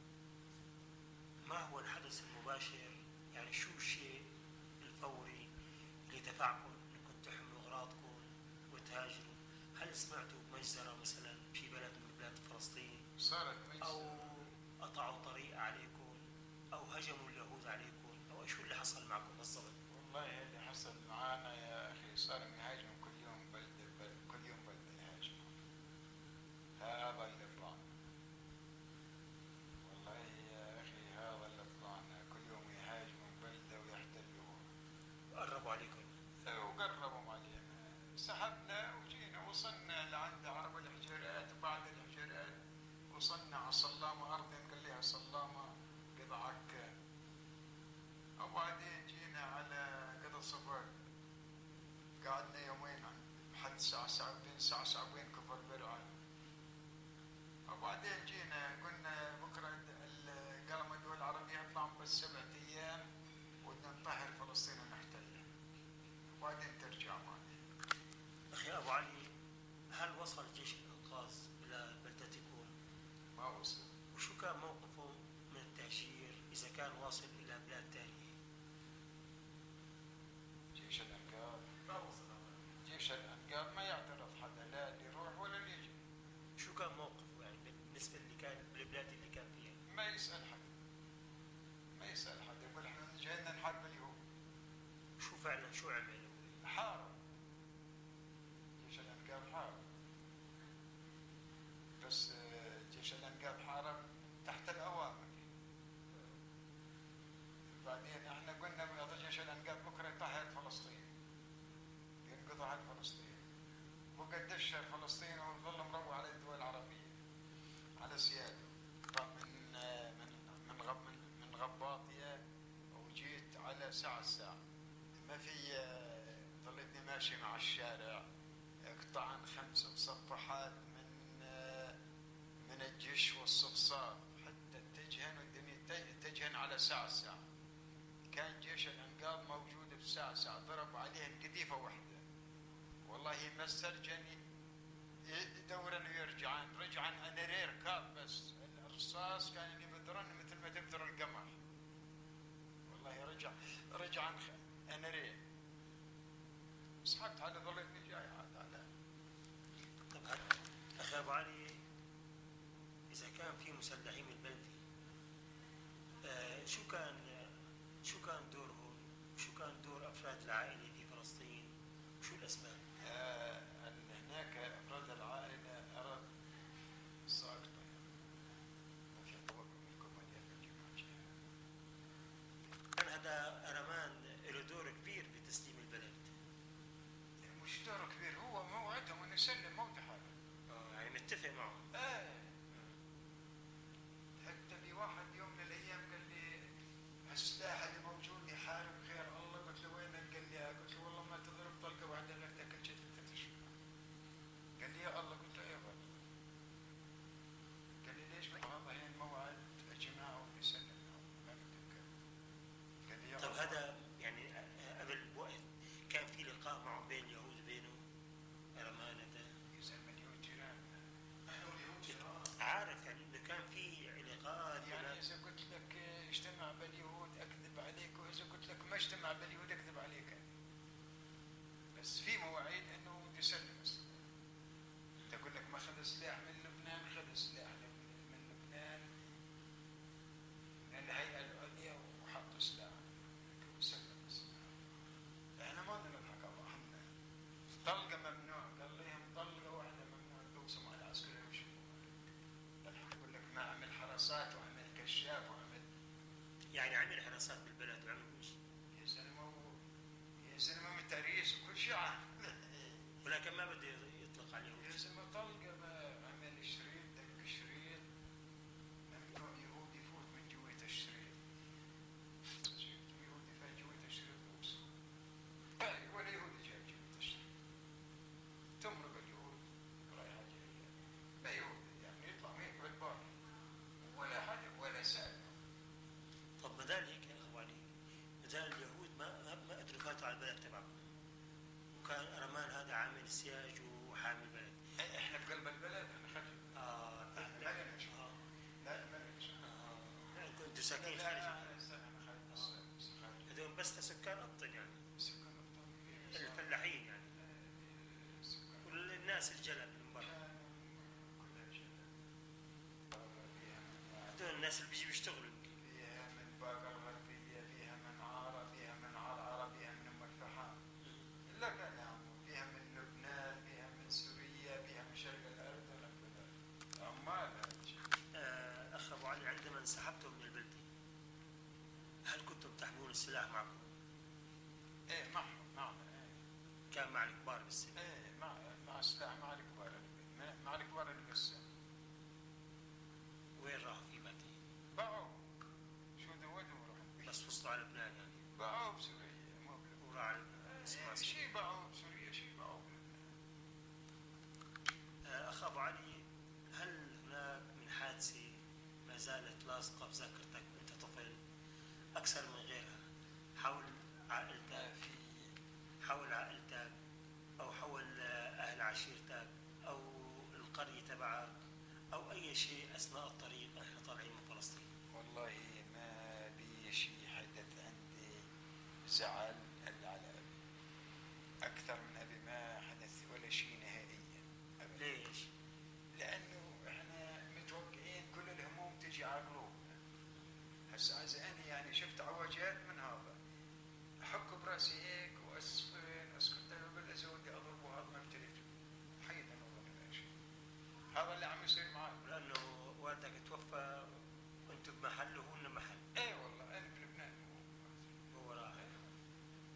ما هو الحدث المباشر، يعني شو الشيء الفوري اللي دفعكم أنكم تحملوا أغراضكم وتهاجروا؟ هل سمعتوا بمجزرة مثلا في بلد من بلاد فلسطين، صارت أو مجزرة. قطعوا طريق عليكم، أو هجموا اليهود عليكم، أو شو اللي حصل معكم بالضبط؟ والله اللي حصل معانا يا أخي صار يهاجموا كل يوم بلدة كل يوم بلدة يهاجموا. هذا اللي طلعنا. والله يا أخي هذا اللي طلعنا، كل يوم يهاجموا بلدة ويحتلوها. قربوا عليكم؟ وقربوا علينا، سحبنا وجينا وصلنا لعند عرب الحجرات، وبعد الحجرات وصلنا على صلامة أرض قال لها صلامة قضى عكا، وبعدين جينا على قضى صبر، قعدنا يومين لحد الساعة بين ساعة وبين كفر برعا، وبعدين جينا قلنا بكرة قالوا الدول العربية يطلعوا بس 7 أيام ودنا نطهر فلسطين ونحتلها وبعدين ترجع معنا. أخي أبو علي، هل وصل جيش الإنقاذ إلى بلدتكم؟ ما وصل. وشو كان موقفهم من التهجير إذا كان واصل إلى بلاد تانية؟ جيش الأنقاذ ما وصل. جيش الأنقاذ ما يعترض حدا، لا اللي يروح ولا اللي يجي. شو كان موقفه يعني بالنسبة اللي كان بالبلاد اللي كان فيها؟ ما يسأل حدا، ما يسأل حدا، يقول احنا جايين نحارب اليهود. شو فعلا شو عمل؟ حارب. جيش الأنقاذ حارب، بس جيش الأنقاذ حارب تحت الأوامر. بعدين احنا قلنا بهذا جيش الأنقاذ بكرة يطهر فلسطين، ينقضوا على فلسطين، وقديش فلسطين وظل مروع على الدول العربية على سياده. طب من غباطية وجيت على ساعة ما في، ظلتني ماشي مع الشارع، اقطعن 5 مصفحات من الجيش والصفصاف حتى تجهن والدنيا تجهن على ساعة. كان جيش الأنقاذ موجود بساعة، ضرب عليهم قذيفة واحدة، والله ما استرجن يدورن ويرجعن، رجعن أنرير كاب، بس الرصاص كان يبذرن مثل ما تبذر القمح، والله رجعن أنرير. سحبت على ظلتني جاي عاد على. طب أخي أبو علي، إذا كان في مسلحين بالبلدة، شو كان دورهم؟ شو كان دور أفراد العائلة في فلسطين؟ شو الأسباب؟ هناك أفراد العائلة أراد ساقطة، ما في طبق من الكوميديا في الجماعة. كان هذا أرمان له دور كبير بتسليم البلد. مش دور كبير، هو موعدهم أن يسلم موت حاله. يعني متفق معهم. حتى في واحد يوم من الأيام قال لي السلاح اللي موجود يحارب خير الله، قلت له وينك؟ قال لي قلت له والله ما تضرب طلقة واحدة لك تاكل شيء 3 أشهر. قال لي يا الله، قلت له يا رب. قال لي ليش؟ هذا هي الموعد اجماع ويسلم. قال لي يا طب الله. هذا يعني قبل بوقت كان في لقاء معه بين اليهود وبينه أرمان هذا؟ يا زلمة اليهود جيران. احنا واليهود جيران. عارف يعني إنه كان في علاقات. يعني إذا قلت لك اجتمع باليهود أكذب عليك، وإذا قلت لك ما اجتمع باليهود أكذب عليك. بس في مواعيد أنه يسلم السلاح. تقول لك ما أخذ سلاح من لبنان، خذ سلاح من لبنان من الهيئة العليا وحط سلاح وسلم السلاح. احنا ما بدنا نضحك على بعضنا. طلقة ممنوع، قال لهم طلقة واحدة ممنوع، توصوا مع العسكري ويشوفوا. يقول لك ما عمل حراسات وعمل كشاف وعمل. يعني عمل حراسات بالبلد وعمل كل شيء. يا زلمة من التاريخ وكل شيء عامل. ولكن ما الناس الجلب من برا، كلها جنة. فيها من هذول الناس اللي بيجي بيشتغلوا. فيها من باقة الغربية، فيها من عارة، فيها من عرعرة، فيها من أم الفحم. لا لا لا، فيها من لبنان، فيها من سوريا، فيها من شرق الأردن. عمال. أخ أبو علي، عندما انسحبتم من البلدة هل كنتم تحملون السلاح معكم؟ ايه معنا ايه. كان مع الكبار بالسن؟ ايه مع السلاح، مع الكبار، مع الكبار اللي بالسن. وين راحوا في بعدين؟ باعوا. شو ودوا وراحوا؟ بس وصلوا على لبنان يعني؟ باعوا بسوريا مو بلبنان. وراح على لبنان. اسمع شي باعوا بسوريا، شي باعوا بلبنان. أخ أبو علي، هل هناك من حادثة ما زالت لاصقة في ذاكرتك وأنت طفل أكثر من غيرها، حول ما عائلتك، في. حول عائلتك أو حول أهل عشيرتك أو القرية تبعك أو أي شيء أثناء الطريق نحن طالعين من فلسطين؟ والله ما بي شي حدث عندي زعل إلا على أبي. أكثر من أبي ما حدث ولا شي نهائيا أبدا. ليش؟ لأنه إحنا متوقعين كل الهموم تجي على قلوبنا. هسا إذا أنا يعني شفت عوجات من هذا أحك براسي هيك وأسفن أسكت بالله زودي أضربه، هذا ما بتلف حيدا أضرب شيء. هذا اللي عم يصير معي. لأنه والدك توفى وأنتم بمحل وهو محل. إيه والله أنا بلبنان. هو راح.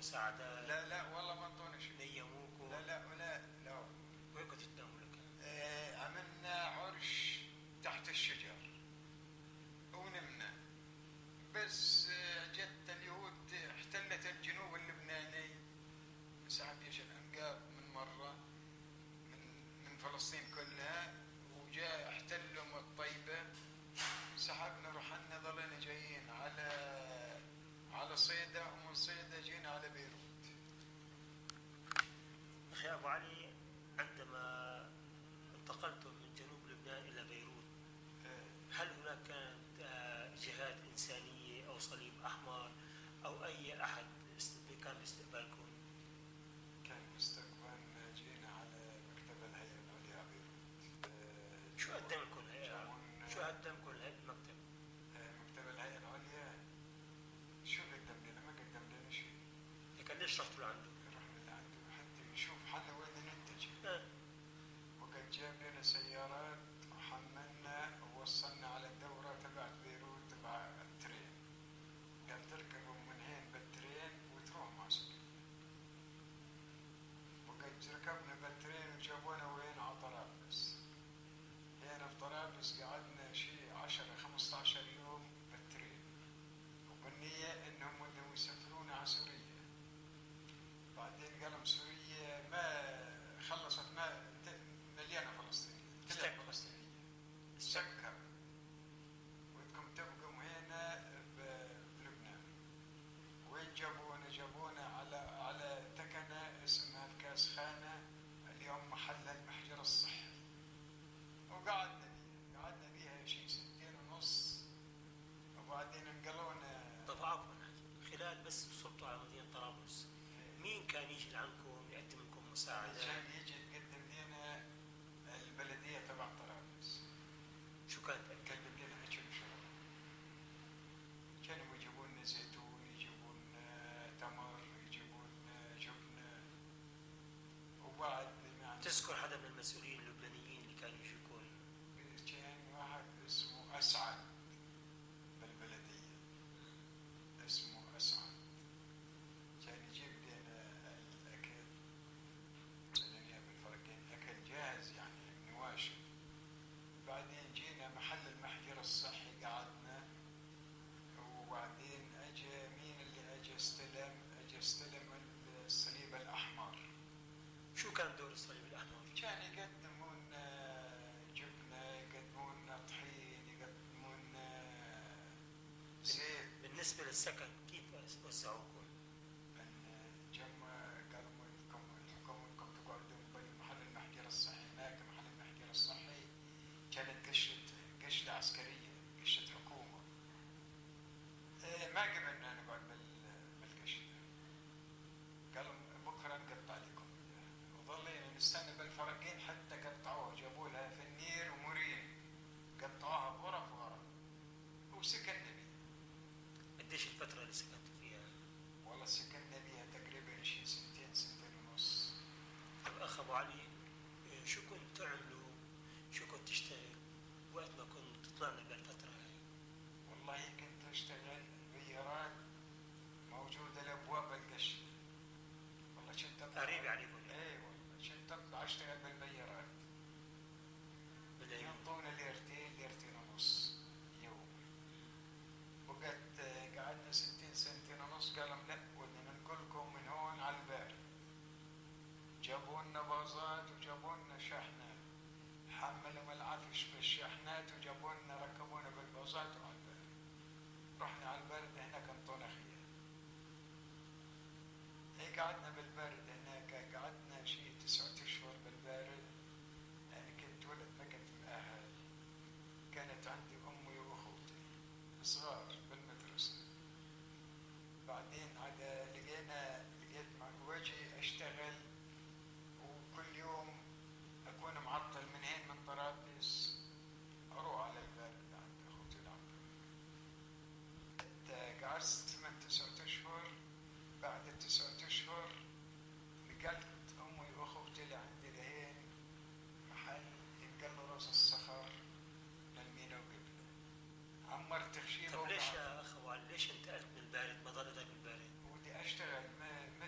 مساعدات؟ لا والله ما انطونا شيء. نيموكم؟ لا. وين كنتوا تناموا لك؟ عملنا عرش تحت الشجر ونمنا، بس جت اليهود احتلت الجنوب اللبناني، سحب ايش الانقاض من مرة من فلسطين كلها، وجاء احتلوا الطيبة، سحبنا رحنا ظلنا جايين على صيدا، ومن صيدا جينا على بيروت. أخي أبو علي، عندما انتقلتم من جنوب لبنان إلى بيروت، هل هناك كانت جهات إنسانية أو صليب أحمر أو أي أحد كان باستقبالكم؟ كان مستقبل، جينا على مكتب الهيئة العليا بيروت. شو قدم لكم الهيئة؟ شو قدم لكم المكتب؟ مكتب الهيئة العليا شو قدم لنا؟ ما قدم لنا شيء. لكن ليش رحتوا لعنده؟ رحنا لعنده حتى نشوف حل وين ننتج. وقد جاب لنا سيارات وحملنا ووصلنا على الدورة تبعت بيروت تبع الترين، قال تركبوا من هين بالترين وتروح مع سوريا. وقد ركبنا بالترين وجابونا وين؟ على طرابلس. هنا في طرابلس قعدنا شيء 10-15 يوم بالترين، وبالنية انهم بدهم يسافرونا على سوريا. بعدين قالوا سوريا ما خلصت، ما مليانة فلسطينيين، كلها فلسطينية، سكر، ودكم تبقوا هنا بلبنان. وين جابونا على تكنة اسمها الكاس خانة، اليوم محل المحجر الصحي، وقعدنا بيها شيء 2.5 وبعدين انقلونا. طب عفوا، خلال بس وصلتوا على مدينة طرابلس، مين كان يجي لعندكم يقدم لكم مساعدة؟ كان يجي يقدم لنا البلدية تبع طرابلس. شو كانت تقدم لنا أكل وشرب، كانوا يجيبون لنا زيتون، يجيبون تمر، يجيبون جبنة. وبعد يعني تذكر حدا من المسؤولين اللبنانيين اللي كانوا يجيكم؟ كان واحد اسمه أسعد بالبلدية، اسمه أسعد، كان يجيب لنا الأكل لنا بالفرقين، أكل جاهز يعني نواشف. بعدين جينا محل المحجر الصحي قعدنا، وبعدين أجا مين اللي أجا استلم الصليب الأحمر. شو كان دور الصليب الأحمر؟ كان يقدمون جبنة، يقدمون طحين، يقدمون زيت. بالنسبة للسكن كيف وزعوكم؟ قالوا لكم تقعدوا بمحل المحجر الصحي. هناك محل المحجر الصحي كانت قشة عسكرية، قشة حكومة. ما قبلنا نقعد بالقشة. قالوا بكرة نقطع لكم، وظلينا نستنى بالفرقين حتى قطعوها، جابوا لها فنير ومورين، قطعوها غرف وسكننا بيها. قديش الفترة اللي سكنتوا فيها؟ والله سكننا بيها تقريبا شيء 2.5 سنين. طب أخ أبو علي، شو كنت تعملوا؟ شو كنت تشتغل وقت ما كنت تطلعنا بهالفترة هاي؟ والله كنت أشتغل بيارات موجودة لأبواب القش. والله كنت أطلع قريب عليكم؟ إيه والله كنت أطلع أشتغل بالبيارات. ينطونا ليرتين ونص يوم. وقت قعدنا 2 ونص قالوا لا، بدنا ننقلكم من هون على الباري. جابوا لنا باصات وجابوا لنا شاحنات، حملوا العفش بالشاحنات وجابوا لنا ركبونا بالباصات وعلى الباري. رحنا على البارد هناك انطونا خيار. هيك قعدنا بالبارد هناك، قعدنا شيء 9 أشهر بالبارد. يعني كنت ولد ما كنت مؤهل. كانت عندي أمي وأخوتي صغار بالمدرسة. بعدين عاد لقيت وجهي أشتغل، وكل يوم أكون معطل من هين من طرابلس أروح على البارد عند أخوتي العمر. قعدت 8-9 أشهر. بعد 9 أشهر نقلت أمي وأخوتي لعندي لهين محل ينقل له راس الصخر للمينا وقبله. عمرت خشيبة. طب ليش يا أخ أبو علي، ليش انتقلت من البارد؟ ما ضليتك بالبارد؟ ودي أشتغل، ما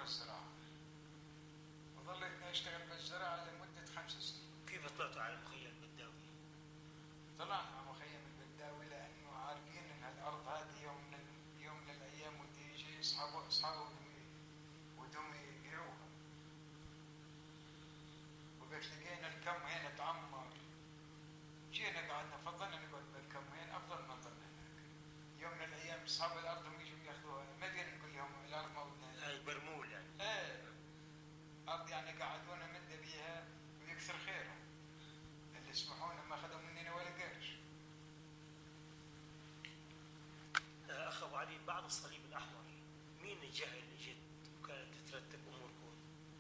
الزراعة، وظليت أشتغل بالزراعة لمدة 5 سنين. كيف طلعتوا على مخيم البداوي؟ طلعنا على مخيم البداوي لأنه عارفين إن الأرض هذه يوم من الأيام ودي يجي أصحابه ودهم يبيعوها. وقت لقينا الكم هنا تعمر، جينا قعدنا فضلنا نقعد بالكم هنا أفضل ما ضلنا هناك. يوم من الأيام أصحاب الأرض هم يجوا ياخذوها، ما بين نقول لهم الأرض موتنا. هاي برمول يعني. إيه، أرض يعني قعدونا مدة بيها ويكثر خيرهم. اللي يسمحونا ما أخذوا مننا ولا قرش. أخ أبو علي، بعد الصليب الأحمر مين الجهة اللي جت وكانت ترتب أموركم؟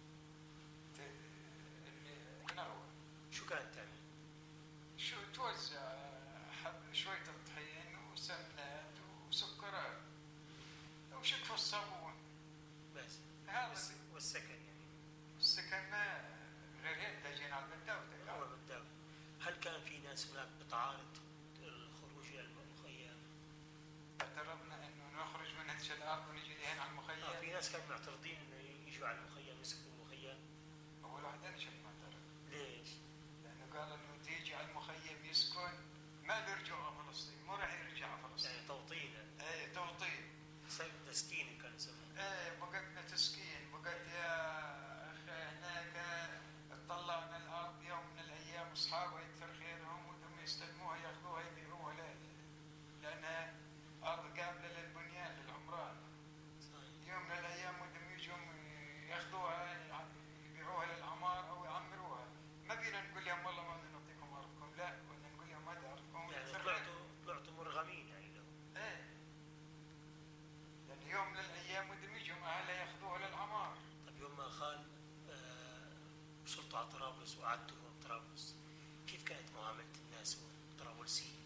النروة. شو كانت تعمل؟ شو توزع شوية الطحين وسمنات وسكرات وشكف الصابون بس هذا. والسكن يعني. السكن ما غير هيك تجينا على البداوي. هو بالداوي. هل كان في ناس هناك بتعارض الخروج إلى المخيم؟ اعترضنا انه نخرج من هذه الارض ونجي لهنا على المخيم. في ناس كانوا معترضين انه يجوا على المخيم يسكنوا المخيم. اول واحد انا شفت معترض. ليش؟ لانه قال انه تيجي على المخيم يسكن ما بيرجع على فلسطين، مو راح يرجع على فلسطين. يعني توطين. ايه توطين. تسكين كانوا يسموه. ايه بقتنا تسكين، بقت يا اخي هناك اطلعنا الارض يوم من الايام اصحابها يكثر خيرهم ودهم يستلموها ياخذوها يبيعوها لانها ارض قابله للبنيان للعمران. يوم من الايام ودهم يجوا ياخذوها يبيعوها للعمار او يعمروها. ما بينا نقول لهم والله ما بدنا نعطيكم ارضكم، لا بدنا نقول لهم هذه ارضكم. يعني طلعتوا مرغمين يعني له. ايه، لان يوم من الايام ودهم يجوا اهلها ياخذوها للعمار. طيب يوم ما خان وصلتوا على طرابلس وقعدتوا هون طرابلس، كيف كانت معاملة الناس هون طرابلسيين؟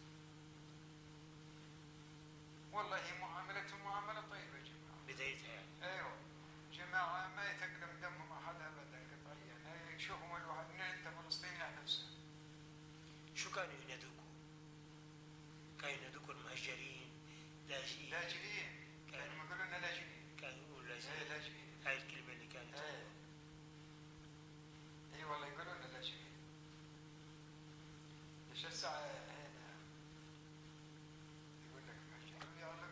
والله معاملتهم معامله طيبه يا جماعه. بدايتها يعني. ايوه جماعه ما يتقلم دمهم احد ابدا قطعيا. يشوفهم الواحد من انت فلسطيني على نفسه. شو كانوا ينادوكم؟ كانوا ينادوكم المهجرين، لاجئين؟ لاجئين. كانوا يقولوا لنا لاجئين. كانوا يقولوا لاجئين. ايه لاجئين. هاي الكلمة اللي كانت ايه. اي والله يقولوا لنا لاجئين. ايش الساعه هنا؟ يقول لك مهجر. يا الله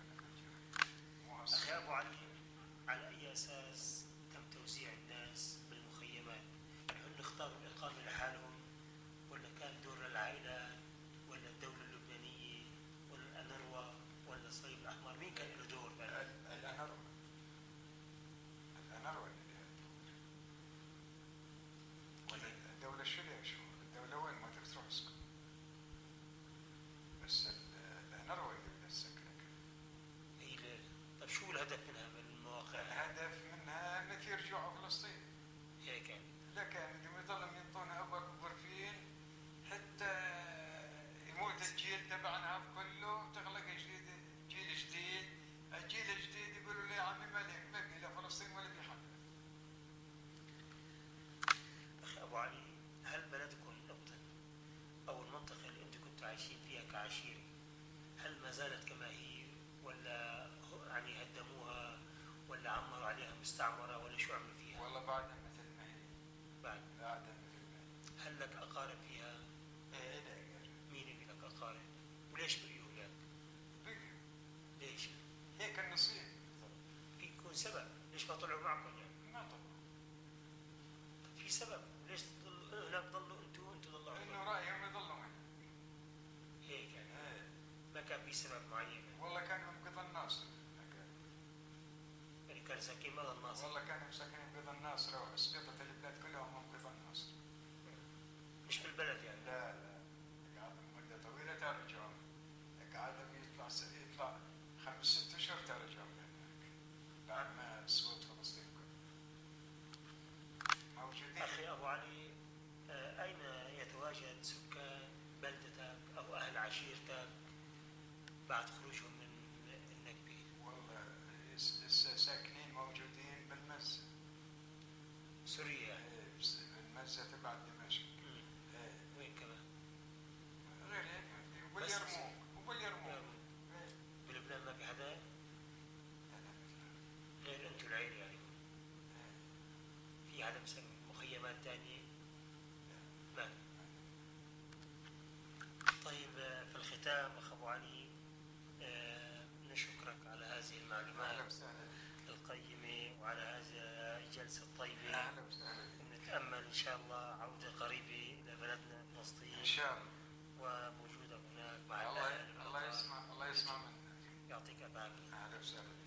أخي أبو علي، على أي أساس تم توزيع الناس بالمخيمات؟ هل اختاروا الإقامة لحالهم، ولا كان دور العائلات، ولا الدولة اللبنانية، ولا الأنروا، ولا الصليب الأحمر؟ مين كان له دور بقى؟ الأنروا. الأنروا اللي لها دور. الدولة شو لها شو؟ الدولة وين ما تروح تسكن. بس الأنروا اللي بدها تسكنك. طيب شو الهدف منها من المواقع؟ الهدف منها انك يرجعوا على فلسطين. هيك يعني. لا كان بدهم يضلوا ينطونا غرفين حتى يموت الجيل تبعنا هذا كله تخلق جيل جديد. الجيل الجديد يقولوا لي يا عمي ما بقي لا فلسطين ولا بيحل. أخي أبو علي، هل بلدكم الأبطن أو المنطقة اللي أنتم كنتوا عايشين فيها كعشيرة هل ما زالت كما هي، ولا يعني هدموها، ولا عمروا عليها مستعمرة، ولا شو عملوا فيها؟ والله بعدها مثل ما هي. بعدها مثل ما هي. هل لك أقارب فيها؟ ايه لا. مين اللي لك أقارب؟ وليش بقيوا هناك؟ بقيوا. ليش؟ هيك النصيب. في يكون سبب، ليش ما طلعوا معكم يعني؟ ما طلعوا. في سبب، ليش تضلوا هناك ضلوا أنتوا ضلوا هناك؟ انه رأيهم يضلوا هنا. هيك يعني. ايه. ما كان في سبب معين؟ والله كانوا بقضى الناصر. يعني كان ساكنين مدى الناصر؟ والله كانوا ساكنين بقضى الناصر واسقطة البلاد كلهم هم بقضى الناصر. مش بالبلد يعني؟ لا قعدوا مدة طويلة ترجعوا. قعدوا يطلع 5-6 أشهر ترجعوا لهناك بعد ما سقط فلسطين موجودين. أخي أبو علي، أين يتواجد سكان بلدتك أو أهل عشيرتك بعد خروجهم من النكبة؟ والله لسه ساكنين موجودين بالمزة. سوريا؟ المزة تبع دمشق. وين كمان؟ تاني؟ لا. طيب في الختام أخ أبو علي نشكرك على هذه المعلومات القيمة وعلى هذه الجلسة الطيبة. ونتأمل إن شاء الله عودة قريبة إلى بلدنا فلسطين ان شاء الله. ووجودك هناك مع الله يسمع منا. يعطيك العافية. اهلا وسهلا.